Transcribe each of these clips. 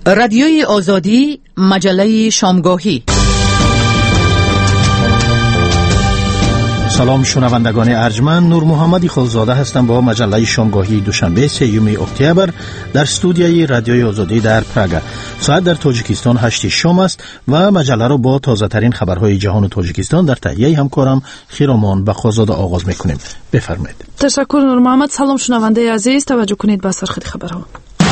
رادیوی آزادی، مجله شامگاهی. سلام شنوندگان ارجمند، نور محمدی خالزاده هستم با مجله شامگاهی دوشنبه 3 اکتبر در استودیوی رادیوی آزادی در پراگ. ساعت در تاجیکستان 8 شام است و مجله را با تازه ترین خبرهای جهان و تاجیکستان در تهیه همکارم خیرامان بخوازاده آغاز میکنیم. بفرمایید. تشکر نور محمد. سلام شنونده عزیز، توجه کنید به سرخط خبرها.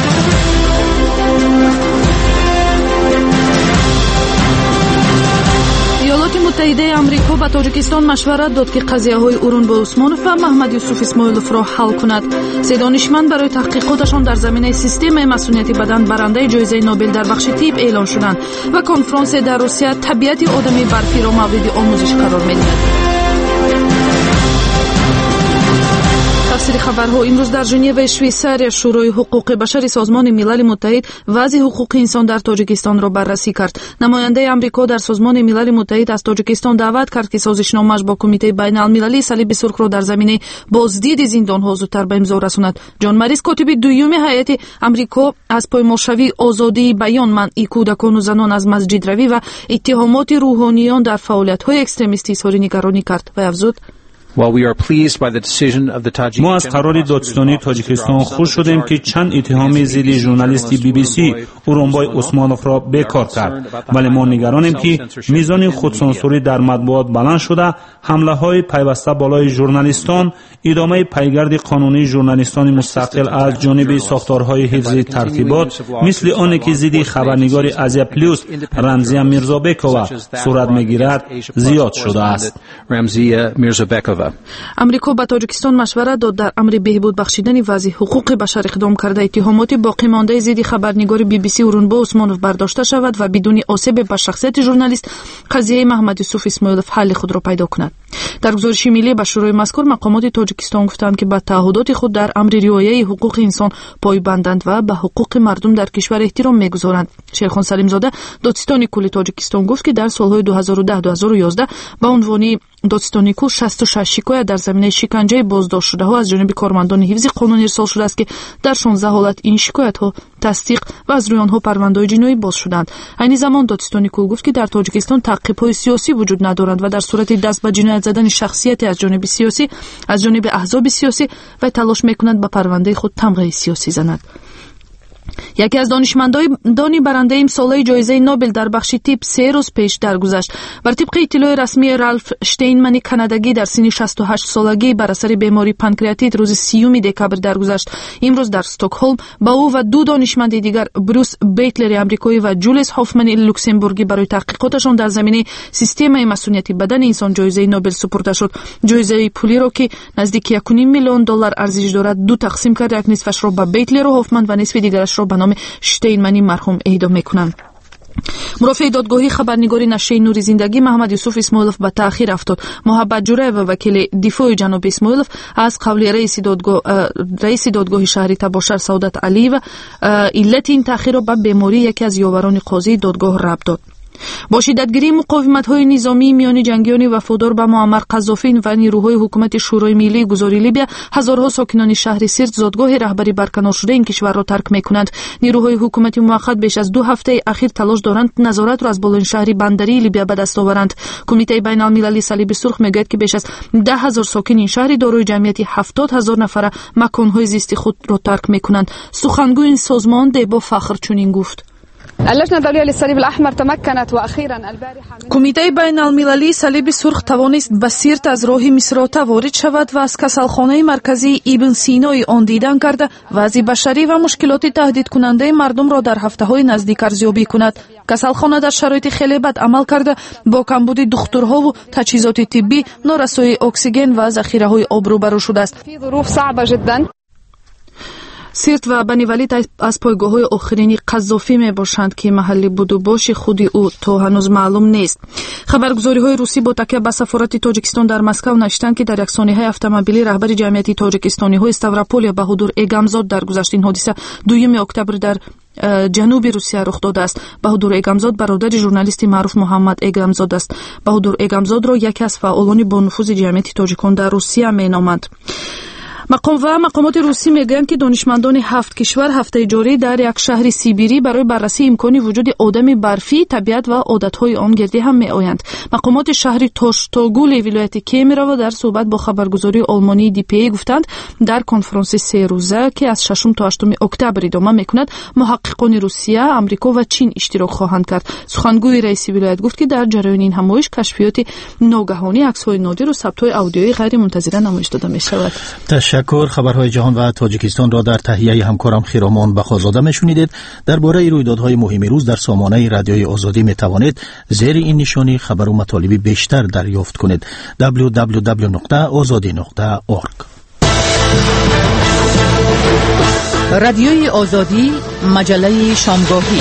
ایالات متحده آمریکا به تاجیکستان مشورت داد که قضیه‌های اورون با عثمانوف و محمد یوسف اسماعیلوف را حل کند. سه دانشمند برای تحقیقاتشان در زمینه سیستم مسئولیت بدن برنده جایزه نوبل در بخش طب اعلان شدند و کنفرانس در روسیه طبیعت آدمی برفی را مورد آموزش قرار می‌دهد. تفسیر خبرها. امروز در ژنو شویساریا شورای حقوق بشر سازمان ملل متحد وضع حقوق انسان در تاجیکستان را بررسی کرد. نماینده آمریکا در سازمان ملل متحد از تاجیکستان دعوت کرد که سازشنامه‌اش با کمیته بین‌المللی صلیب سرخ را در زمینه بازدید زندان‌ها زودتر به امضا رساند. جان مریس کاتب دوم هیئت آمریکا از پایمالشوی آزادی بیان، منع کودکان و زنان از مسجد روی و اتهامات روحانیان در فعالیت‌های اکستریمیستی اظهار نگرانی کرد و افزود: ما از قرار دادستانی تاجیکستان خوش شدیم که چند اتهام ضد ژورنالیست BBC اورونبای عثمانوف را بیکار کرد، ولی ما نگرانیم که میزان خودسانسوری در مطبوعات بلند شده، حمله‌های پیوسته بالای ژورنالیستان، ادامه پیگرد قانونی ژورنالیستان مستقل از جانب ساختارهای حفظ ترتیبات مثل آن که ضد خبرنگار آزیا پلوس رمزیه میرزابکووا صورت میگیرد زیاد شده است. امریکا به تاجیکستان مشورت داد در امر بهبود بخشیدن وضع حقوق بشر اقدام کرده اتهامات باقی مانده ضد خبرنگار BBC اورونبای عثمانوف برداشته شود و بدون آسیب به شخصیت ژورنالیست قضیه محمد یوسف اسماعیلوف حل خود را پیدا کند. در گزارش ملی به شورای مذکور مقامات تاجیکستان گفتند که به تعهدات خود در امر رعایت حقوق انسان پایبندند و به حقوق مردم در کشور احترام می‌گذارند. شیرخان سلیمزاده دادستانی کل تاجیکستان گفت که در سالهای 2010-2011 به عنوان دادستانی کل 66 شکایت در زمینه شکنجه بازداشت شده ها از جانب کارمندان حفظ قانون ارسال شده است که در 16 حالت این شکایت ها تصدیق و از روی آنها پرونده‌های جنایی باز شدند. عین زمان دادستانی کل گفت که در تاجیکستان تعقیب‌های سیاسی وجود ندارند و در صورت دست به جنایت زدن شخصیتی از جانب سیاسی از جانب احزاب سیاسی و تلاش می‌کند به پرونده خود تمغه سیاسی زند. یکی از دانشمندان برنده امساله جایزه نوبل در بخش طب 3 روز پیش درگذشت. بر طبق اطلاع رسمی رالف شتینمن کانادایی در سن 68 سالگی بر اثر بیماری پانکراتیت روز 30 دکبر درگذشت. امروز در استکهلم با او و دو دانشمند دیگر بروس بیتلر آمریکایی و جولیس هافمن لوکزامبورگی برای تحقیقاتشان در زمینه سیستم مسئولیت بدن انسان جایزه نوبل سپرده شد. جایزه پولی را که نزدیک 1.5 میلیون دلار ارزش دارد دو تقسیم کرده، یک نصفش را به بیتلر و هافمن و نصف دیگرش را به نام شتینمنی مرحوم اهدا میکنند. مرافع دادگاهی خبرنگاری نشریه نور زندگی محمد یوسف اسماعیلوف به تأخیر افتاد. محبت جوره و وکیل دفاع جناب اسماعیلوف از قول رئیس دادگاه شهری تباشر سعادت علی و علت این تأخیر را به بیماری یکی از یاوران قاضی دادگاه ربط داد. با شدتگیری مقاومت‌های نظامی میان جنگیان وفادار به معمر قذافی و نیروهای حکومت شورای ملی گذاری لیبیا، هزارها ساکنان شهر سرت زادگاه رهبری برکنار شده این کشور را ترک می‌کنند. نیروهای حکومت موقت بیش از 2 هفته اخیر تلاش دارند نظارت را از بلندشهر بندری لیبیا به دست آورند. کمیته بین‌المللی صلیب سرخ میگوید که بیش از 10,000 ساکن این شهر دارای جمعیت 70,000 نفر مکان‌های زیستی خود را ترک می‌کنند. سخنگوی این سازمان با فخر چنین گفت: اللجنة الدولية للصليب الأحمر تمكنت وأخيرا البارحة کمیته بین المللی صلیب سرخ توانست به سرت از راه مصراته وارد شود و از کسالخانه مرکزی ابن سینای آن دیدن کرده وضع بشری و مشکلات تهدید کننده مردم را در هفته‌های نزدیک ارزیابی کند. کسالخانه در شرایط خیلی بد عمل کرده، با کمبود دکترها و تجهیزات طبی، نارسایی اکسیژن و ذخیره‌های آب روبرو شده است. في ظروف صعبة جدا. سرت و بنی ولید از پایگاه‌های آخرین قذافی میباشند که محلی بود و باش خود او تا هنوز معلوم نیست. خبرگزاری‌های روسی با تکیه به سفارت تاجیکستان در مسکو نوشتند که در یک سانحه اتومبیلی رهبر جمعیت تاجیکستانی‌های استاوروپول بهادور اگمزاد در گذشتین حادثه 2 اکتبر در جنوب روسیه رخ داده است. بهادور اگمزاد برادر ژورنالیست معروف محمد اگمزاد است. بهادور اگمزاد را یکی از فعالان با نفوذ جمعیت تاجیکان در روسیه مینامند. مقامات روسی میگویند که دانشمندان 7 کشور هفته جاری در یک شهر سیبیری برای بررسی امکان وجود آدم برفی، طبیعت و عادتهای آن گردی هم میآیند. مقامات شهر توشتوگول ولایت کیمیرا در صحبت با خبرگزاری آلمانی DPA گفتند در کنفرانس 3 روزه که از 6 تا 8 اکتبر ادامه میکند، محققان روسیه، آمریکا و چین اشتراک خواهند کرد. سخنگوی رئیس ولایت گفت که در جریان این همایش کشفیات ناگهانی، عکس‌های نادر و ثبت‌های آدیویی غیر منتظره نمایش داده می‌شود. تشکر. خبرهای جهان و تاجیکستان را در تهیه همکارم خیرامان بخازاده میشنیدید. درباره رویدادهای مهم روز در سامانه رادیوی آزادی میتوانید زیر این نشانی خبر و مطالب بیشتر دریافت کنید. www.azadi.org. رادیوی آزادی، مجله شامگاهی.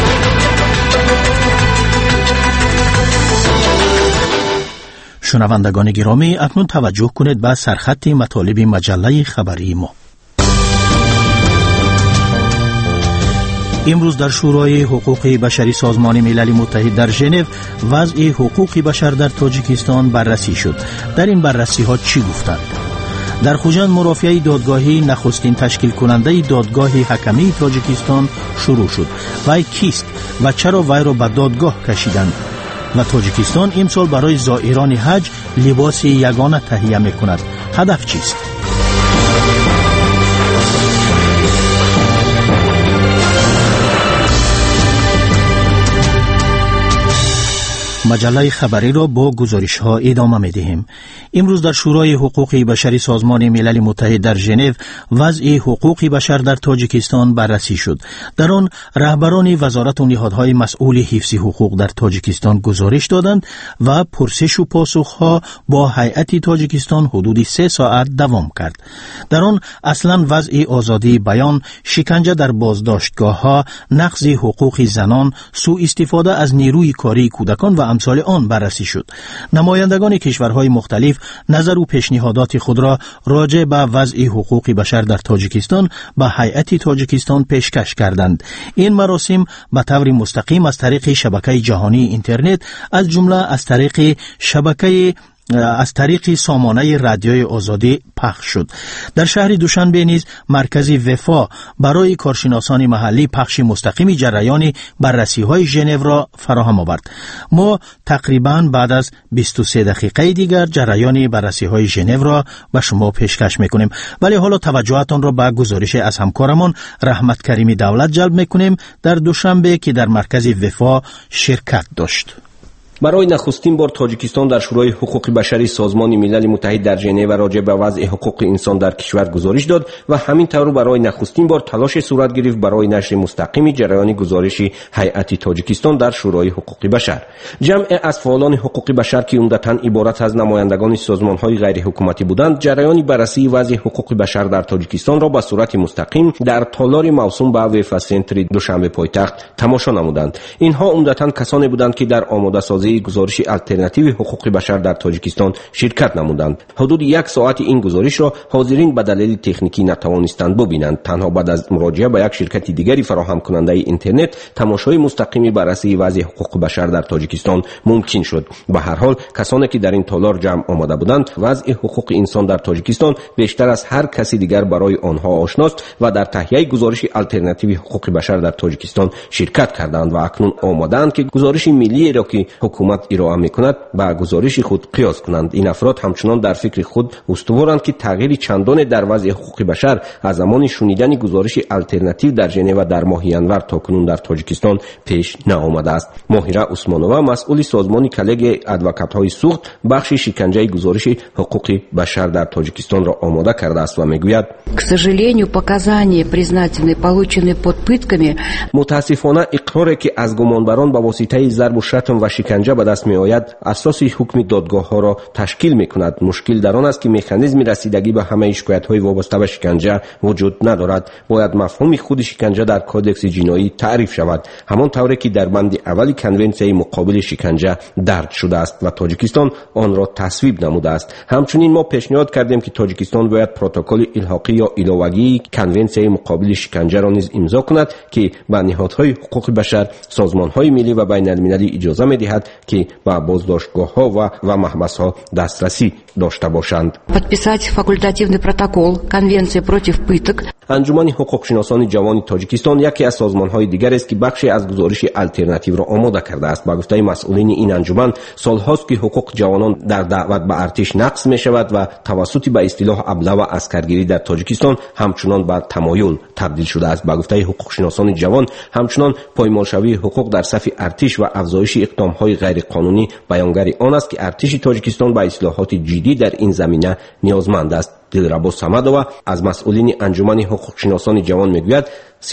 شنوندگان گرامی، اکنون توجه کنید به سرخط مطالب مجله خبری ما. امروز در شورای حقوق بشری سازمان ملل متحد در ژنو وضع حقوق بشر در تاجیکستان بررسی شد. در این بررسی ها چی گفتند؟ در خوجند مرافعه دادگاهی نخستین تشکیل کننده دادگاه حکمی تاجیکستان شروع شد. وی کیست و چرا وی را به دادگاه کشیدند؟ و تاجیکستان امسال برای زائران حج لباس یگانه تهیه می‌کند. هدف چیست؟ مجله خبری را با گزارش ها ادامه می دهیم. امروز در شورای حقوق بشری سازمان ملل متحد در ژنو وضع حقوق بشر در تاجیکستان بررسی شد. در آن رهبران وزارت و نهادهای مسئول حفظ حقوق در تاجیکستان گزارش دادند و پرسش و پاسخ ها با هیئت تاجیکستان حدود 3 ساعت دوام کرد. در آن اصلا وضع آزادی بیان، شکنجه در بازداشتگاه ها، نقض حقوق زنان، سوء استفاده از نیروی کاری کودکان و امثال آن بررسی شد. نمایندگان کشورهای مختلف نظر و پیشنهادات خود را راجع به وضع حقوق بشر در تاجیکستان به هیئت تاجیکستان پیشکش کردند. این مراسم به طور مستقیم از طریق شبکه جهانی اینترنت، از جمله از طریق سامانه رادیوی آزادی پخش شد. در شهر دوشنبه نیز مرکز وفا برای کارشناسان محلی پخش مستقیم جریان بررسی‌های ژنو را فراهم آورد. ما تقریباً بعد از 23 دقیقه دیگر جریان بررسی‌های ژنو را به شما پیشکش می‌کنیم. ولی حالا توجهتان را به گزارش از همکارمان رحمت کریمی دولت جلب می‌کنیم در دوشنبه که در مرکز وفا شرکت داشت. برای نخستین بار تاجیکستان در شورای حقوق بشری سازمان ملل متحد در ژنو راجع به وضع حقوق انسان در کشور گزارش داد و همین طور برای نخستین بار تلاش صورت گرفت برای نشر مستقیم جریان گزارش هیئت تاجیکستان در شورای حقوق بشر. جمع از فعالان حقوق بشر که عمدتاً عبارت از نمایندگان سازمان‌های غیر حکومتی بودند، جریان بررسی وضع حقوق بشر در تاجیکستان را به صورت مستقیم در تالار موسوم به وفا سنتر دوشنبه پایتخت تماشا نمودند. اینها عمدتاً کسانی بودند که در آماده سازی گزارش الटरनेटिव حقوق بشر در تاجیکستان شرکت نمودند. حدود 1 ساعت این گزارش را حاضرین به دلیل تکنیکی نتوانستند ببینند. تنها بعد از مراجعه به یک شرکت دیگری فراهم کننده اینترنت تماشای مستقیم بررسی وضع حقوق بشر در تاجیکستان ممکن شد. به هر حال کسانی که در این تالار جمع آمده بودند وضع حقوق انسان در تاجیکستان بیشتر از هر کسی دیگر برای آنها آشناست و در تهیه گزارش الटरनेटिव حقوق بشر در تاجیکستان شرکت کردند و اکنون آماده‌اند که گزارش ملی را که حکومت ارائه می‌کند با گزارش خود قیاس کنند. این افراد همچنان در فکر خود استوارند که تغییر چندان در وضع حقوق بشر از زمان شنیدن گزارش الटरनेटिव در ژنو در ماه ینور تاکنون در تاجیکستان پیش نآمده است. ماهره عثمانووا مسئول سازمان کلیگ ادوکات‌های سوخت بخش شکنجه گزارش حقوق بشر در تاجیکستان را آماده کرده است و میگوید: К сожалению, показания, признательные, полученные под пытками. متاسفانه اقراری که از گمانبران به واسطه ضرب و شتم و شکنجه به دست می آید اساس حکم دادگاه ها را تشکیل می کند. مشکل در آن است که مکانیزم رسیدگی به همه شکایت های وابسته به شکنجه وجود ندارد. باید مفهوم خود شکنجه در کودکس جنایی تعریف شود، همان طوری که در بند اول کنونسیون مقابل شکنجه درج شده است و تاجیکستان آن را تصویب نموده است. همچنین ما پیشنهاد کردیم که تاجیکستان باید پروتکل الحاقی یا علاوگی کنونسیون مقابل شکنجه را نیز امضا کند که به نهادهای حقوق بشر، سازمان‌های ملی و بین‌المللی اجازه می‌دهد که به بازداشتگاه‌ها و محبس‌ها دسترسی داشته باشند. Подписать факультативный протокол Конвенции против пыток. انجمن حقوقشناسان جوان تاجیکستان یکی از سازمان‌های دیگر است که بخشی از گزارش الटरनेटिव را آماده کرده است. با گفته مسئولین این انجمن سال‌هاست که حقوق جوانان در دعوت به ارتش نقض می‌شود و توسط به اصطلاح ابله و عسکرگیری در تاجیکستان همچنان به تمایل تبدیل شده است. با گفته حقوقشناسان جوان همچنان پایمالشوی حقوق در صف ارتش و افزایش اقدام‌های غیرقانونی بیانگر آن است که ارتش تاجیکستان به اصلاحات جدی در این زمینه نیازمند است. دلربا صمدова از مسئولین انجمن حقوقشناسان جوان میگوید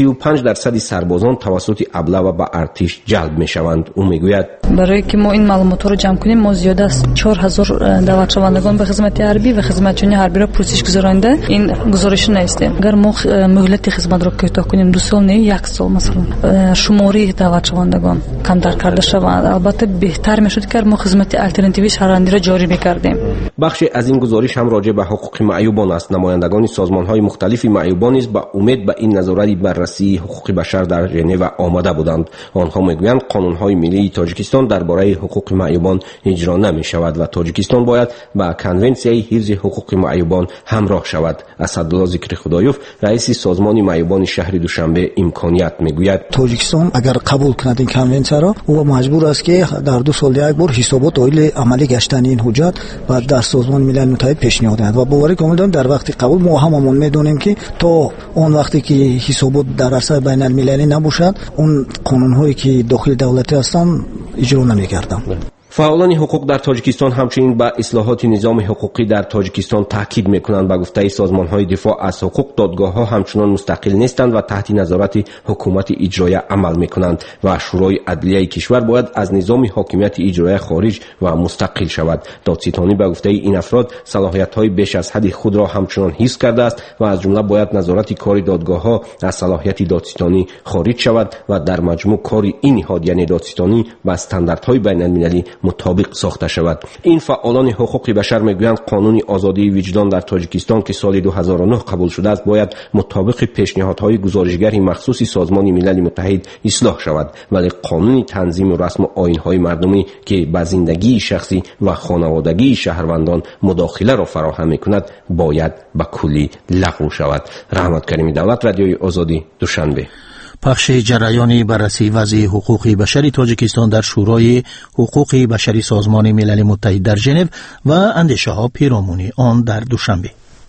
35% سربازان توسط ابله و به ارتش جلب میشوند. او میگوید برای که ما این معلومات را جمع کنیم ما زیاد است 4000 دعوت شوندگان به خدمت حربی و خدمتچیان حربی را پرسش گذارنده این گزارش نیست. اگر ما مهلت خدمت را کوتاه کنیم 2 سال نه 1 سال مثلا شماری دعوت شوندگان کمتر کرده شود. البته بهتر میشد که ما خدمت الटरनेटिव شهروندی را جاری میکردیم. بخش از این گزارش هم راجع به حقوق معیوبان است. نمایندگان سازمان‌های مختلف معیوبان نیز با امید به این نظارت بررسی حقوق بشر در ژنو آماده بودند. آنها میگویند قانون‌های ملی تاجیکستان درباره حقوق معیوبان اجرا نمی‌شود و تاجیکستان باید با کنونسیای حفظ حقوق معیوبان همراه شود. اسدالله ذکر خدایوف رئیس سازمان معیوبان شهر دوشنبه امکانیت میگوید تاجیکستان اگر قبول کند این کنونسیا را او مجبور است که در 2 سال یک بار حسابات اویل عملی گشتن این حجت بعد در سازمان ملل متحد پیشنهاد دهد و باور کامل دارم در وقت قبول ما هممون میدونیم که تا اون وقتی که حسابات در عرصه بین المللی نباشد اون قانون‌هایی که داخل دولتی هستند اجرا نمی‌کردند. فعالان حقوق در تاجیکستان همچنین به اصلاحات نظام حقوقی در تاجیکستان تاکید میکنند. به گفته سازمان‌های دفاع از حقوق دادگاه‌ها همچنان مستقل نیستند و تحت نظارت حکومت اجرایی عمل میکنند و شورای عدلیه کشور باید از نظام حاکمیت اجرایی خارج و مستقل شود. دادستانی به گفته این افراد صلاحیت‌های بیش از حد خود را همچنان حفظ کرده است و از جمله باید نظارت کار دادگاه‌ها از صلاحیت دادستانی خارج شود و در مجموع کار این نهاد یعنی دادستانی با استانداردهای بین‌المللی مطابق ساخته شود. این فعالان حقوق بشر میگویند قانون آزادی وجدان در تاجیکستان که سال 2009 قبول شده است باید مطابق پیشنهادهای گزارشگر مخصوص سازمان ملل متحد اصلاح شود، ولی قانون تنظیم و رسم و آیین‌های مردمی که به زندگی شخصی و خانوادگی شهروندان مداخله را فراهم میکند باید به کلی لغو شود. رحمت کریمی دولت، رادیوی آزادی، دوشنبه. پخش جریان بررسی وضع حقوق بشر تاجیکستان در شورای حقوق بشری سازمان ملل متحد در ژنو و اندیشه‌ها پیرامون آن در دوشنبه.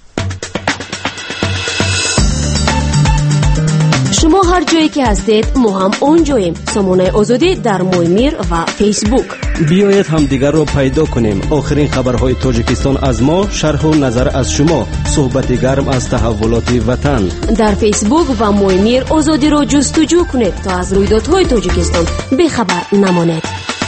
شما هر جایی که هستید ما هم اونجاییم. سامانه آزادی در مویمیر و فیسبوک. بیایید هم دیگر رو پیدا کنیم. آخرین خبرهای تاجیکستان از ما، شرح و نظر از شما، صحبت گرم از تحولات وطن. در فیسبوک و مویمیر آزادی رو جستجو کنید تا از رویدادهای تاجیکستان بی‌خبر نمانید.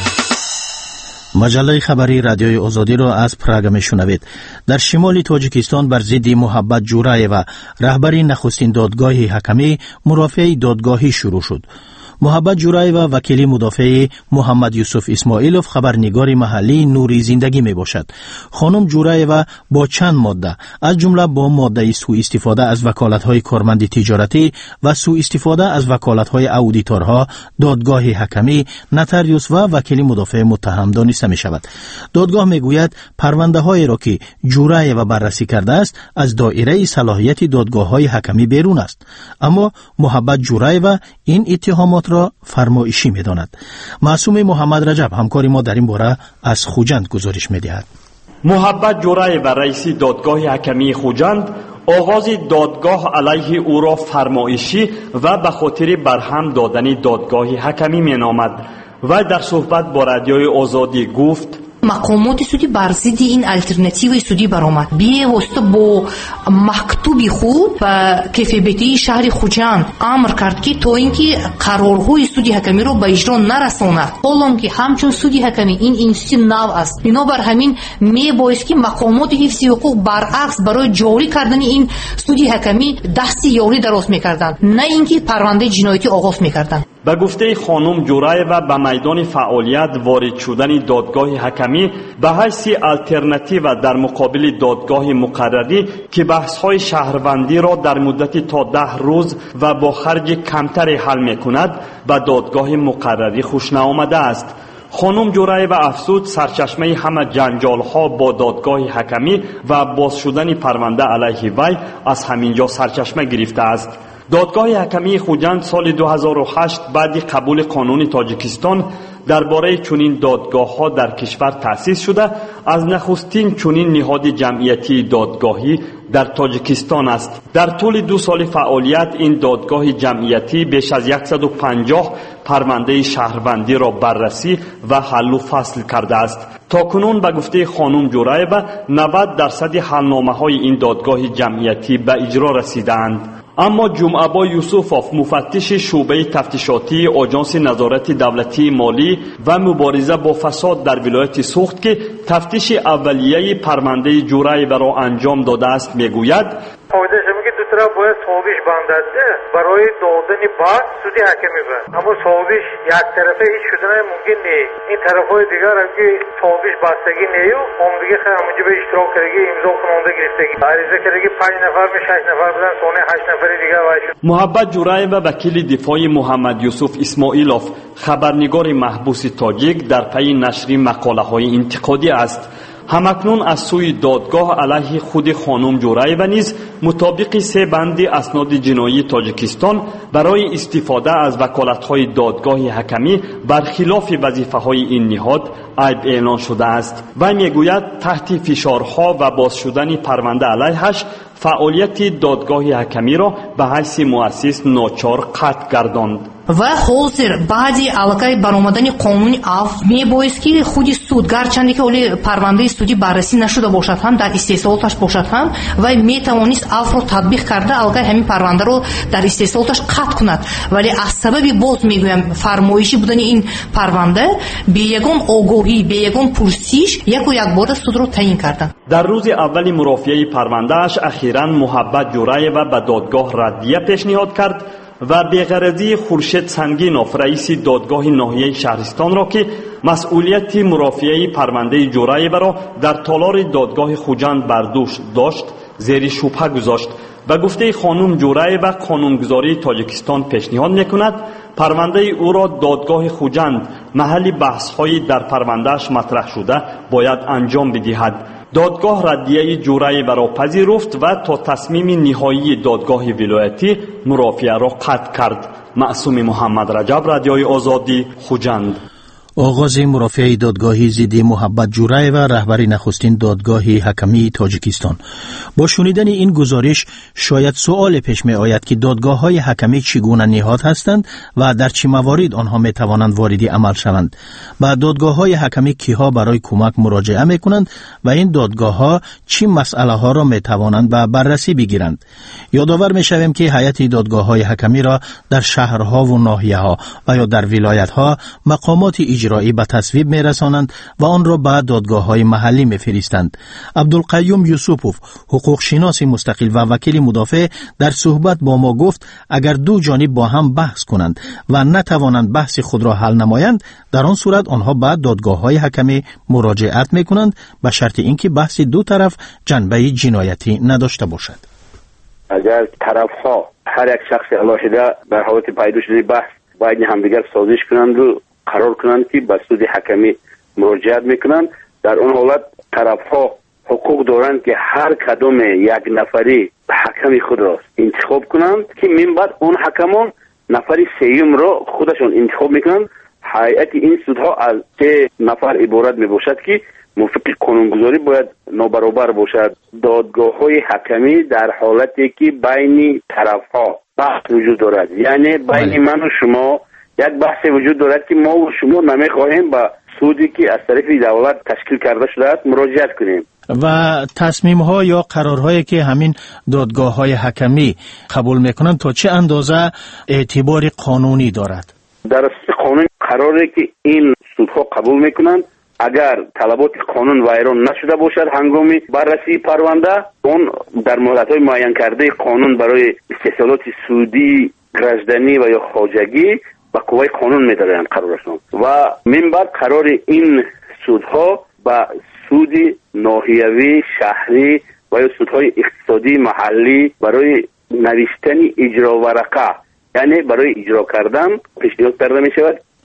مجله خبری رادیوی آزادی را از پراگ میشنوید. در شمال تاجیکستان بر ضد محبت جورایوا رهبر نخستین دادگاه حکمی مرافع دادگاهی شروع شد. محبت جورایوا وکیل مدافع محمد یوسف اسماعیلوف خبرنگار محلی نوری زندگی می باشد. خانم جورایوا با چند ماده از جمله با ماده سوء استفاده از وکالت‌های کارمند تجارتی و سوء استفاده از وکالت‌های اودیتورها دادگاه حکمی، نتاریوس و وکیل مدافع متهم دانسته می شود. دادگاه می گوید پرونده‌هایی را که جورایوا بررسی کرده است از دایره صلاحیت دادگاه‌های حکمی بیرون است، اما محبت جورایوا این اتهامات را فرمایشی می داند. معصوم محمد رجب همکار ما در این باره از خوجند گزارش می دهد. محبت جورایوا رئیس دادگاه حکمی خوجند آغاز دادگاه علیه او را فرمایشی و به خاطر برهم دادن دادگاه حکمی می نامد و در صحبت با رادیوی آزادی گفت مقامات سودی بر ضد این الटरनेटिव سودی برآمد. بی‌واسطه با مکتوب خود و کفایتی شهر خوجند امر کرد که تا اینکه قرارهای سودی حکمی را به اجرا نرساند، حالان که همچون سودی حکمی این اینستیتوت نو است، بنابر همین میبایست که مقامات حفظ حقوق برعکس برای جاری کردن این سودی حکمی دست یاری دراز میکردند، نه اینکه پرونده جنایتی آغاز میکردند. به گفته خانم جورایوا به میدان فعالیت وارد شدن دادگاه حکمی به حیث الटरनेटिव در مقابل دادگاه مقرری که بحث‌های شهروندی را در مدت تا 10 روز و با خرج کمتری حل می‌کند به دادگاه مقرری خوش نآمده است. خانم جورایبا افزود سرچشمه همه جنجال ها با دادگاه حکمی و باز شدن پرونده علیه وی از همینجا سرچشمه گرفته است. دادگاه حکمی خوجند سال 2008 بعد قبول قانون تاجیکستان درباره چنین دادگاه ها در کشور تأسیس شده از نخستین چنین نهاد جمعیتی دادگاهی در تاجیکستان است. در طول 2 سال فعالیت این دادگاه جمعیتی بیش از 150 پرونده شهروندی را بررسی و حل و فصل کرده است. تاکنون به گفته خانم جورایبا 90% حلنامه های این دادگاه جمعیتی به اجرا رسیدند. اما جمعه‌با یوسفوف مفتش شعبه تفتیشاتی آژانس نظارت دولتی مالی و مبارزه با فساد در ولایت سوخت که تفتیش اولیه پرونده جورایبا را انجام داده است میگوید که دو طرف باید صحبش بندازه برای دادن بعد سودی حکمی بند، اما صحبش یک طرفه هیچ شدن ممکن نیست. این طرفای دیگر هم که صحبش بستگی نیو هم دیگه خیلی همونجا به اشتراک کردگی امضا کننده گرفتگی عریضه کردگی 5 نفر به 6 نفر بودن سونه 8 نفری دیگر باید شد. محبت جورایبا وکیل دفاع محمد یوسف اسماعیلوف خبرنگار محبوس تاجیک در پی نشر مقاله های انتقادی است. همکنون از سوی دادگاه علیه خود خانم جورایبا نیز مطابق 3 بند اسناد جنایی تاجیکستان برای استفاده از وکالت‌های دادگاه حکمی برخلاف وظیفه‌های این نهاد عیب اعلان شده است. و میگوید تحت فشارها و باز شدن پرونده علیهش فعالیت دادگاه حکمی را به حیث مؤسس ناچار قطع گرداند. و حاضر بعدی علاقه برآمدن قانون عفو میبایست که خود سود گرچنده که اولی پرونده سودی بررسی نشده باشد هم در استحصالاتش باشد هم و میتوانست عفو را تطبیق کرده علاقه همین پرونده را در استحصالاتش قطع کند، ولی از سبب باز میگویم فرمایشی بودن این پرونده به یگان آگاهی به یگان پرسش یک و یک بار سود را تعیین کردند. در روز اول مرافعه پروندهش اخیراً محبت جورایبا به دادگاه ردیه پیشنهاد کرد و بی‌غرضی خورشید سنگینوف رئیس دادگاه ناحیه شهرستان را که مسئولیت مرافعه پرونده جورایبا را در تالار دادگاه خوجند بر دوش داشت زیر شبهه گذاشت. به گفته خانم جورایبا قانونگذاری تاجیکستان پیشنهاد می‌کند پرونده او را دادگاه خوجند محل بحث‌های در پروندهش مطرح شده باید انجام بدهد. دادگاه ردیه جورایبا را پذیرفت و تا تصمیم نهایی دادگاه ولایتی مرافعه را قطع کرد. معصوم محمد رجب، رادیوی آزادی، خوجند. آغاز مرافعه دادگاهی ضد محبت جورایبا رهبر نخستین دادگاه حکمی تاجیکستان. با شنیدن این گزارش شاید سوال پیش می آید که دادگاه های حکمی چگونه نهاد هستند و در چه موارد آنها می توانند وارد عمل شوند. و دادگاه های حکمی کیها برای کمک مراجعه می کنند و این دادگاه ها چه مسئله ها را می توانند به بررسی بگیرند. یادآور می شویم که هیئت دادگاه های حکمی را در شهرها و ناحیه ها و یا در ولایت ها مقامات اجرایی به تصویب می رسانند و آن را به دادگاه های محلی می فرستند. عبدالقیوم یوسفوف حقوق شناس مستقل و وکیل مدافع در صحبت با ما گفت اگر دو جانب با هم بحث کنند و نتوانند بحث خود را حل نمایند در آن صورت آنها به دادگاه های حکمی مراجعت می کنند به شرط اینکه بحث دو طرف جنبه جنایتی نداشته باشد. اگر طرف ها هر یک شخص علاوه در حالت پیدا شده بحث باید همدیگر سازش کنند و قرار کنند که به سود حکمی مراجعت میکنند، در اون حالت طرف ها حقوق دارند که هر کدام یک نفری حکم خود را انتخاب کنند که من بعد اون حکمان نفری سوم را خودشون انتخاب میکنند. هیئت این سودها از 3 نفر عبارت میباشد که موافق قانونگذاری باید نابرابر باشد. دادگاه های حکمی در حالتی که بین طرف ها بحث وجود دارد، یعنی بین من و شما یک بحث وجود دارد که ما و شما نمیخواهیم با سودی که از طرف دولت تشکیل کرده شده است مراجعت کنیم و تصمیم ها یا قرارهایی که همین دادگاه های حکمی قبول میکنند تا چه اندازه اعتبار قانونی دارد؟ در اساس قانون قراره که این سودها قبول میکنند اگر طلبات قانون ویران نشده باشد هنگام بررسی پرونده، اون در مهلت‌های معین کرده قانون برای استحصالات سودی، گرجدنی و یا خواجگی با قوه قانون می‌دارند قرارشون و من بعد قرار این سودها با سود ناحیوی، شهری و یا سودهای اقتصادی محلی برای نوشتن اجرا ورقه، یعنی برای اجرا کردن پیشنهاد کرده می شود.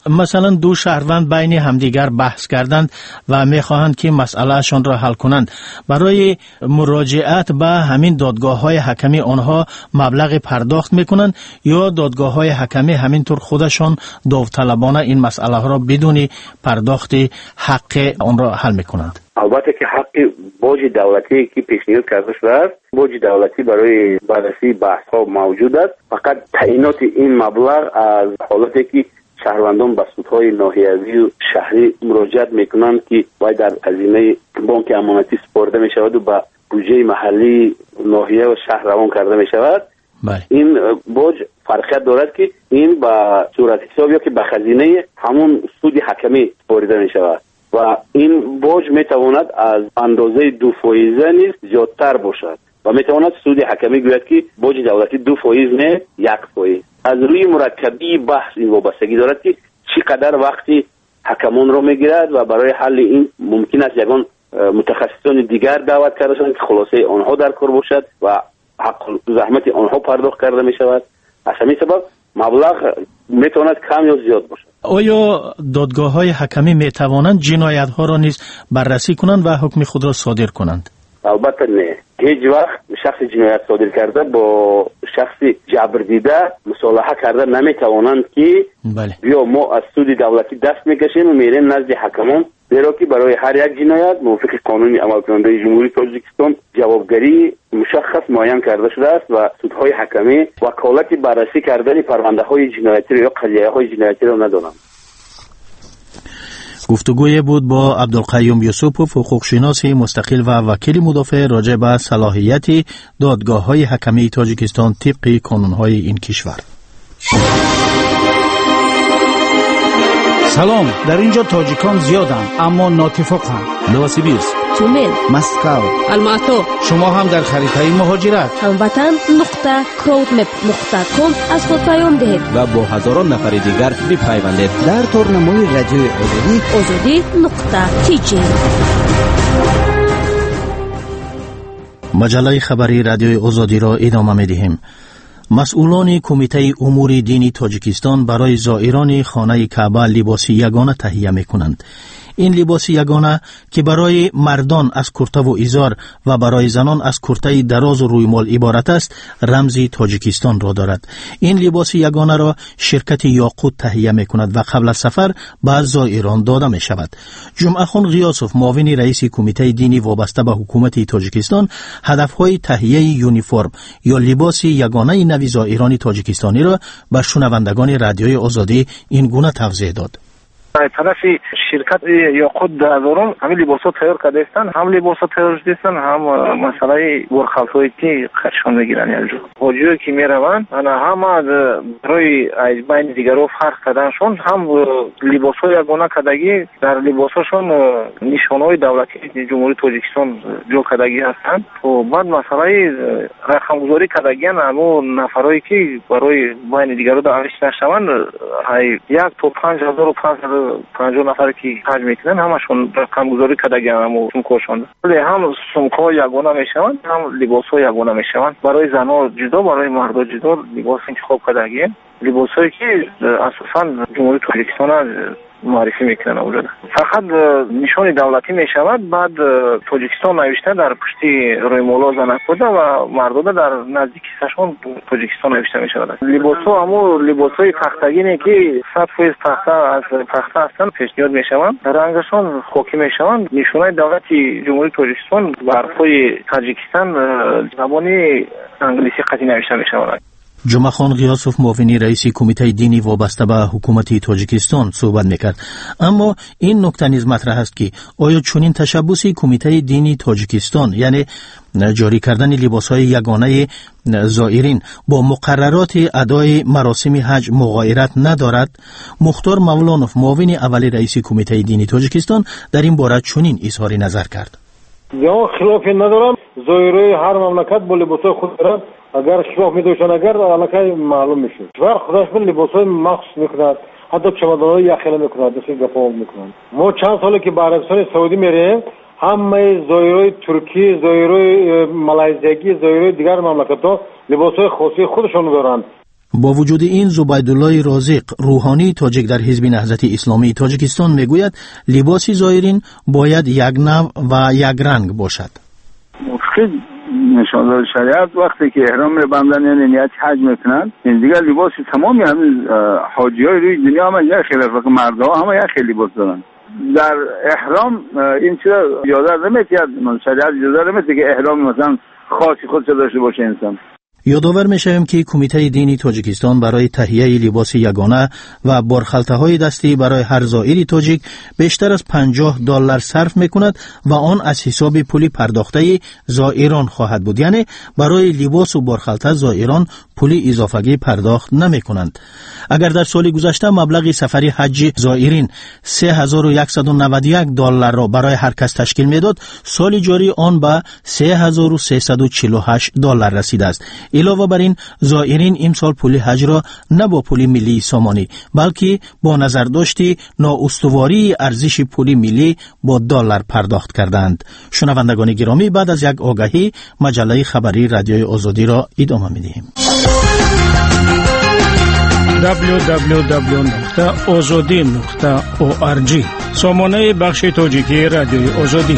مثلا دو شهروند بین همدیگر بحث کردند و میخواهند که مسئلهشان را حل کنند، برای مراجعت به همین دادگاه‌های حکمی آنها مبلغ پرداخت میکنند یا دادگاه‌های حکمی همینطور خودشان داوطلبانه این مسئله ها را بدون پرداخت حق آن را حل میکنند؟ البته که حق باج دولتی که پیشنهاد کرده شده است، باج دولتی برای بررسی بحث ها موجود است. فقط تعیینات این مبلغ از حالتی که شهروندان به سودهای ناحیوی و شهری مراجعت میکنند که باید در هزینه بانک امانتی سپرده می شود و به بودجه محلی ناحیه و شهر روان کرده می شود. این باج فرقیت دارد که این به صورت حساب یا که به خزینه همون سود حکمی سپرده می شود و این باج می تواند از اندازه 2% نیز زیادتر باشد و می تواند سود حکمی گوید که باج دولتی 2% نه 1%. از روی مرکبی بحث این وابستگی دارد که چقدر وقتی حکمان را می گیرد و برای حل این ممکن است یگان متخصصان دیگر دعوت کرده شوند که خلاصه آنها در کار باشد و حق زحمت آنها پرداخت کرده می شود. از همین سبب مبلغ می تواند کم یا زیاد باشد. آیا دادگاه‌های حکمی می توانند جنایت‌ها را نیز بررسی کنند و حکم خود را صادر کنند؟ البته نه. هیچ وقت شخص جنایت صادر کرده با شخص جبر دیده مصالحه کرده نمی توانند که بیا ما از سود دولتی دست میکشیم و میریم نزد حکمان، زیرا که برای هر یک جنایت موافق قانون عمل کننده جمهوری تاجیکستان جوابگری مشخص معین کرده شده است و سودهای حکمی وکالت بررسی کردن پرونده های جنایتی یا قضیه های جنایتی را ندارند. گفتگوی بود با عبدالقیوم یوسفوف، حقوقشناس مستقل و وکیل مدافع راجع به صلاحیت دادگاه‌های حکمی تاجیکستان طبق قانون‌های این کشور. سلام، در اینجا تاجیکان زیادند اما ناتفاقند. نوسیبیرسک، تومن، مسکو، الماتو. شما هم در خریدهای مهاجرت هموطن.crowdmap.com از خود پیام دهید و با هزاران نفر دیگر بپیوندید در تورنمای رادیوی آزادی.tj. مجله خبری رادیوی آزادی را ادامه می‌دهیم. مسئولان کمیته امور دینی تاجیکستان برای زائران خانه کعبه لباس یگانه تهیه می‌کنند. این لباس یگانه که برای مردان از کرته و ازار و برای زنان از کرته دراز و رویمال عبارت است، رمز تاجیکستان را دارد. این لباس یگانه را شرکت یاقوت تهیه می کند و قبل از سفر به زائران داده می شود. جمعه خان غیاسوف، معاون رئیس کمیته دینی وابسته به حکومت تاجیکستان، هدفهای تهیه یونیفرم یا لباس یگانه نوی زائران تاجیکستانی را به شنوندگان رادیوی آزادی این گونه توضیح داد. از طرف شرکت یاقوت در هزاران همه لباسات تیار کرده هستند، هم لباسات تیار شده هستند، هم مسئله برخالفایی که خرشان میگیرن. یعنی حاجیایی که میروند هم برای بین دیگرها فرق کردنشون، هم لباسای یگانه کردگی در لباساشون نشانهای دولتی جمهوری تاجیکستان جو کردگی هستند و بعد مسئله رقم گذاری کردگی همون نفرایی که برای بین دیگرها دعوت نشوند 1 تا 5550 نفر که حج میکنن همشون رقم گذاری کردگی همون سمکاشون، ولی هم سمکا یگانه میشوند، هم لباسا یگانه میشوند. برای زنها جدا، برای مردا جدا لباس انتخاب کردگی. لباسایی که اساسا جمهوری تاجیکستان معرفی میکنن اونجا فقط نشان دولتی میشود. بعد تاجیکستان نوشته در پشتی روی مولا زنک بوده و مردا در نزدیک کیسهشون تاجیکستان نوشته میشود. لباسا همو لباسای تختگینی که 100% تخته از تخته هستند پیشنهاد میشوند، رنگشون خاکی میشوند. نشانه دولتی جمهوری تاجیکستان بر پای تاجیکستان زبانی انگلیسی قطعی نوشته میشود. جمعه خان غیاسوف، معاون رئیس کمیته دینی وابسته به حکومت تاجیکستان صحبت میکرد. اما این نکته نیز مطرح است که آیا چنین تشبوسی کمیته دینی تاجیکستان، یعنی جاری کردن لباسهای یگانه زائرین، با مقررات ادای مراسم حج مغایرت ندارد؟ مختار مولانوف، معاون اول رئیس کمیته دینی تاجیکستان، در این باره چنین اظهار نظر کرد. یا خلافی ندارم، زائرای هر مملکت با لباسهای خود دارند. اگر خلاف میدوشن اگر علاقه معلوم میشه و خودش من لباسای مخصوص میکند، حتی چمدانای یخیله میکند، دستی گپا میکنند. ما چند ساله که به عربستان سعودی میریم، همه زائرای ترکی، زائرای مالزیایی، زائرای دیگر مملکت‌ها لباسای خاصی خودشون دارند. با وجود این زبیدالله رازق روحانی تاجیک در حزب نهضت اسلامی تاجیکستان میگوید لباس زائرین باید یک نوع و یک رنگ باشد. مفقد نشاندار شریعت وقتی که احرام رو بندن یعنی نیت حج میکنن این دیگر لباس تمامی همین حاجی های روی دنیا هم یک خیلی فقط مردها هم یک خیلی لباس دارن. در احرام این چیزا اجازه نمیتید، شریعت اجازه نمیده که احرام مثلا خاصی خودش داشته باشه انسان. یادآور می‌شویم که کمیته دینی تاجیکستان برای تهیه لباس یگانه و بارخلطه‌های دستی برای هر زائری تاجیک بیشتر از $50 صرف می‌کند و آن از حساب پولی پرداخته زائران خواهد بود. یعنی برای لباس و بارخلطه زائران پولی اضافه‌ای پرداخت نمی‌کنند. اگر در سال گذشته مبلغ سفری حج زائرین $3191 را برای هر کس تشکیل می‌داد، سال جاری آن به $3348 رسیده است. علاوه بر این زائرین امسال پول حج را نه با پول ملی سامانی بلکه با نظرداشتی نااستواری ارزش پول ملی با دلار پرداخت کردند. شنوندگان گرامی، بعد از یک آگهی مجله خبری رادیوی آزادی را ادامه می‌دهیم. www.azadi.org سامانه بخش تاجیکی رادیوی آزادی.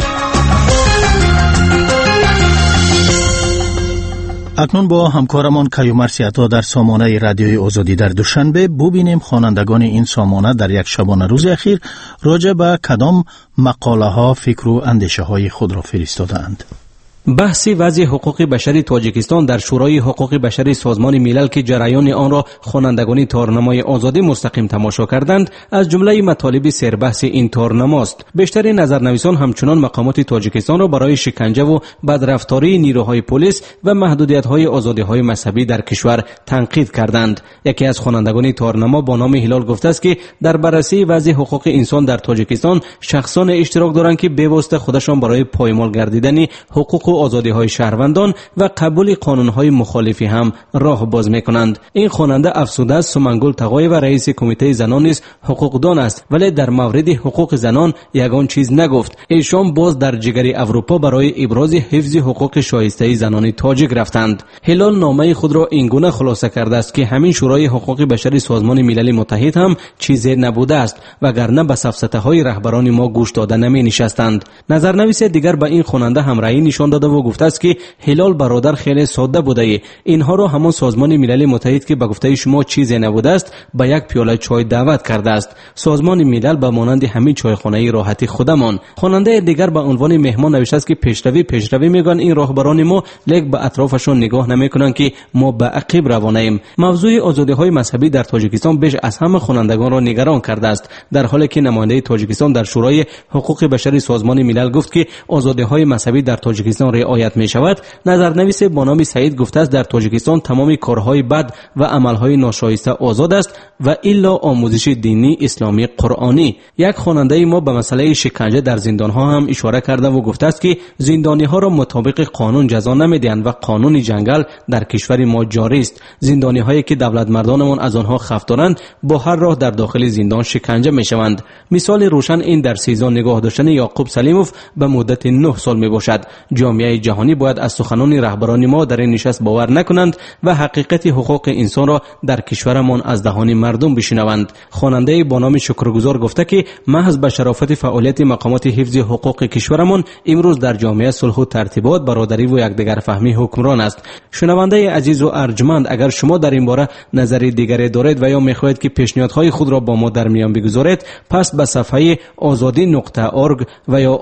اکنون با همکارمان کیومر سیاتا در سامانه رادیوی آزادی در دوشنبه ببینیم خوانندگان این سامانه در یک شبانه روز اخیر راجع به کدام مقاله ها فکر و اندیشه های خود را فرستادند. بحث وضع حقوق بشری تاجیکستان در شورای حقوق بشری سازمان ملل که جریان آن را خوانندگان تارنمای آزادی مستقیم تماشا کردند از جمله مطالب سربحث این تارنماست. بیشتر نظرنویسان همچنان مقامات تاجیکستان را برای شکنجه و بدرفتاری نیروهای پلیس و محدودیت‌های آزادی‌های مذهبی در کشور تنقید کردند. یکی از خوانندگان تارنما با نام هلال گفته است که در بررسی وضع حقوق انسان در تاجیکستان شخصان اشتراک دارند که به‌واسطه خودشان برای پایمال گردیدن حقوق و آزادی‌های شهروندان و قبول قانون‌های مخالفی هم راه باز می‌کنند. این خواننده افسوده است سمنگل تقای و رئیس کمیته زنان نیز حقوقدان است، ولی در مورد حقوق زنان یگان چیز نگفت. ایشان باز در جگر اروپا برای ابراز حفظ حقوق شایسته زنان تاجیک رفتند. هلال نامه خود را اینگونه خلاصه کرده است که همین شورای حقوق بشری سازمان ملل متحد هم چیزی نبوده است وگرنه به سفسطه‌های رهبران ما گوش داده نمی‌نشستند. نظرنویس دیگر به این خواننده همراهی نشان داده و گفته است که هلال برادر خیلی ساده بوده، اینها را همان سازمان ملل متحد که به گفته شما چیزی نبوده است به یک پیاله چای دعوت کرده است. سازمان ملل به مانند همین چایخانه راحتی خودمان. خواننده دیگر به عنوان مهمان نوشته است که پیشروی میگن این راهبران ما، لیک به اطرافشون نگاه نمیکنن که ما به عقب روانه ایم. موضوع آزادی‌های مذهبی در تاجیکستان بیش از همه خوانندگان را نگران کرده است، در حالی که نماینده تاجیکستان در شورای حقوق بشری سازمان ملل گفت که آزادی‌های مذهبی در تاجیکستان رعایت می شود. نظرنویس با نام سعید گفته است در تاجیکستان تمام کارهای بد و عملهای ناشایسته آزاد است و الا آموزش دینی اسلامی قرآنی. یک خواننده ما به مسئله شکنجه در زندانها هم اشاره کرده و گفته است که زندانی‌ها را مطابق قانون جزا نمی‌دهند و قانون جنگل در کشور ما جاری است. زندانی‌هایی که دولت مردانمان از آنها خف دارند با هر راه در داخل زندان شکنجه می‌شوند. مثال روشن این در سیزان نگاه داشتن یعقوب سلیموف به مدت 9 سال میباشد. جامعه جهانی باید از سخنان رهبران ما در این نشست باور نکنند و حقیقت حقوق انسان را در کشورمان از دهان مردم بشنوند. خواننده با نام شکرگزار گفته که محض به شرافت فعالیت مقامات حفظ حقوق کشورمان امروز در جامعه صلح و ترتیبات، برادری و یکدیگر فهمی حکمران است. شنونده عزیز و ارجمند، اگر شما در این باره نظری دیگری دارید و یا می‌خواهید که پیشنهادهای خود را با ما در میان بگذارید، پس به صفحه azadi.org و یا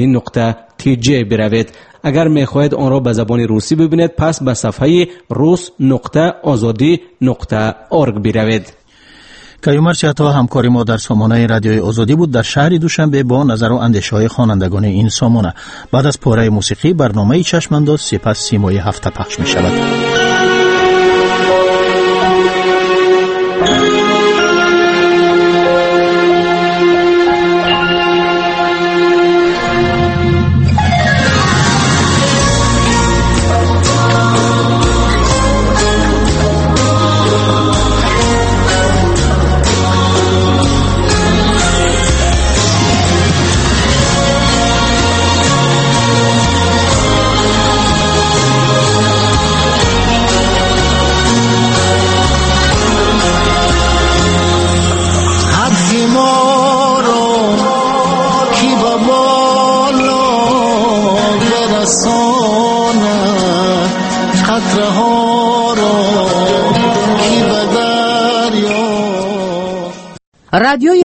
azadi.tj بروید. اگر می‌خواهید آن را به زبان روسی ببینید، پس به صفحه rus.azadi.org بروید. کیومر سیاتا همکاری ما در سامانه رادیوی آزادی بود در شهر دوشنبه با نظر و اندیشه‌های خوانندگان این سامانه. بعد از پاره موسیقی برنامه چشم‌انداز سپس سیمای هفته پخش می‌شود. رساند قطره ها را که به دریا. رادیوی